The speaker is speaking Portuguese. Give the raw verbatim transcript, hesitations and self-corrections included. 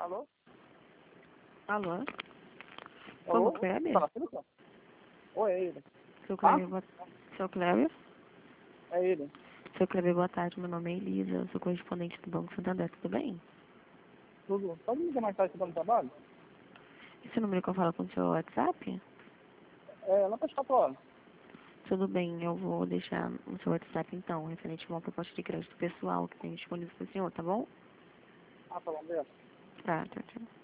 Alô? Alô? Alô? Como, Kleber? Fala, filho, cara. Oi, é ele. Seu Ah? Kleber, boa... Seu Kleber? É ele. Seu Kleber, boa tarde. Meu nome é Elisa, eu sou correspondente do Banco Santander, tudo bem? Tudo. Pode me ligar mais tarde você tá no trabalho? Esse número que eu falo com o seu WhatsApp? É, lá para as quatro horas. Tudo bem, eu vou deixar no seu WhatsApp então, referente a uma proposta de crédito pessoal que tem disponível para o senhor, tá bom? Ah, tá bom, beleza. Tá, tchau, tchau.